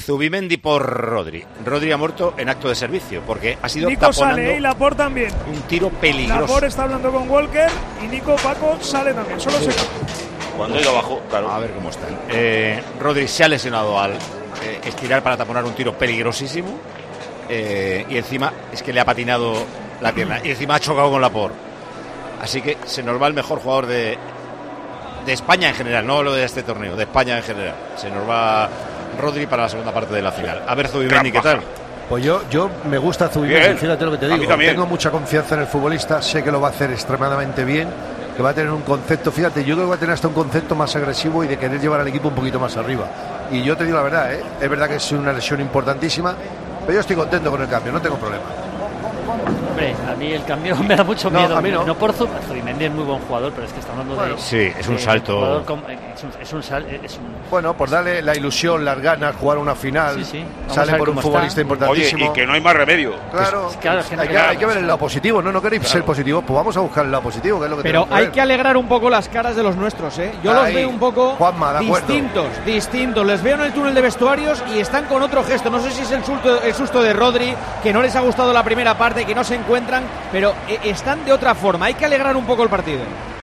Zubimendi por Rodri. Rodri ha muerto en acto de servicio porque ha sido Nico taponando sale y Laporte también. un tiro peligroso. Laporte está hablando con Walker y Nico Paco sale también. Solo se cuando ha ido abajo, claro. A ver cómo están. Rodri se ha lesionado al estirar para taponar un tiro peligrosísimo y encima es que le ha patinado la pierna y encima ha chocado con Laporte. Así que se nos va el mejor jugador de España en general, no lo de este torneo, de España en general. Se nos va Rodri para la segunda parte de la final. A ver, Zubimendi, ¿qué tal? Pues yo me gusta Zubimendi, fíjate lo que te digo. Tengo mucha confianza en el futbolista, sé que lo va a hacer extremadamente bien, que va a tener un concepto, fíjate, yo creo que va a tener hasta un concepto más agresivo y de querer llevar al equipo un poquito más arriba. Y yo te digo la verdad, es verdad que es una lesión importantísima, pero yo estoy contento con el cambio, no tengo problema. Hombre, a mí el cambio me da mucho miedo. A mí no. No por Zubimendi es muy buen jugador, pero es que está hablando de... Sí, es un salto. Bueno, por darle la ilusión, las ganas, jugar una final. Sí. Sale por un futbolista importantísimo. Oye, y que no hay más remedio. Claro, hay que ver el lado positivo, ¿no? ¿No queréis ser positivo? Pues vamos a buscar el lado positivo, que es lo que pero hay que alegrar un poco las caras de los nuestros, ¿eh? Yo los veo un poco Juanma, distintos. Les veo en el túnel de vestuarios y están con otro gesto. No sé si es el susto de Rodri, que no les ha gustado la primera parte, que no se encuentran, pero están de otra forma. Hay que alegrar un poco el partido.